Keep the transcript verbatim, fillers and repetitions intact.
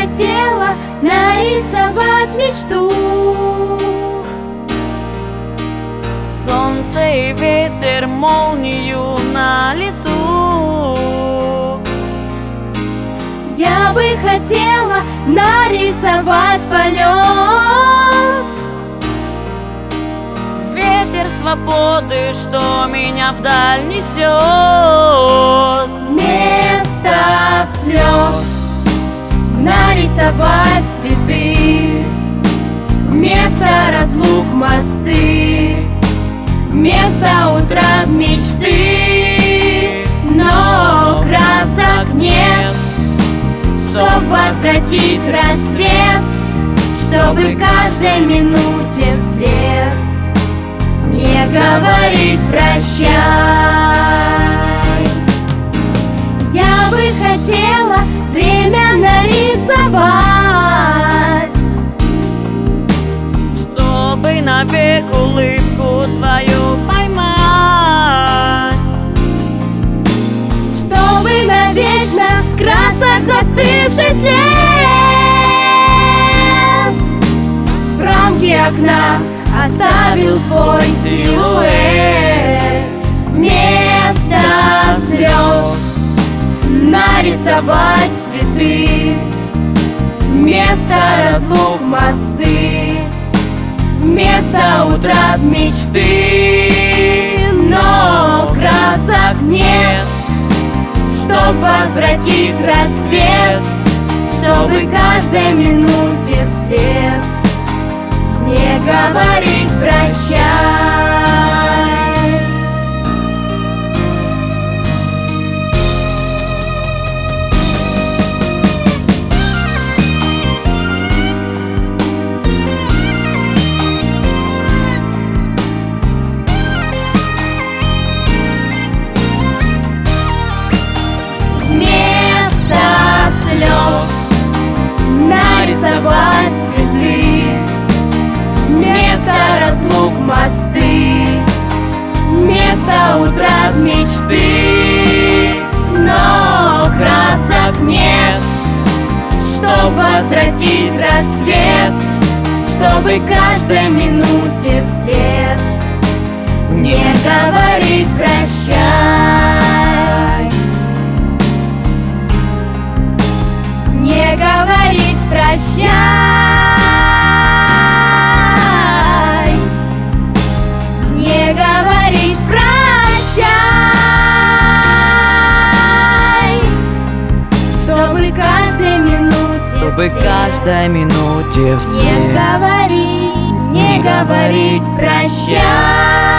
хотела нарисовать мечту. Солнце и ветер, молнию на лету. Я бы хотела нарисовать полет. Ветер свободы, что меня вдаль несет. Вместо слез нарисовать цветы, вместо разлук мосты, вместо утрат мечты. Но красок нет, чтоб возвратить рассвет, чтобы каждой минуте вслед не говорить прощай. Я бы хотела время нарисовать, чтобы навек улыбку твою поймать, чтобы навечно красок застывший след в рамке окна оставил твой силуэт. Вместо слез нарисовать цветы, вместо разлук мосты, вместо утрат мечты. Но красок нет, чтоб возвратить рассвет, чтобы каждой минуте вслед не говорить прощай. Вместо слез нарисовать цветы, вместо разлук мосты, вместо утрат мечты. Но красок нет, чтоб возвратить рассвет, чтобы каждой минуте вслед не говорить прощай. Не говорить прощай. Не говорить прощай. Чтобы каждой минуте чтобы вслед каждой минуте не вслед говорить, не говорить прощай.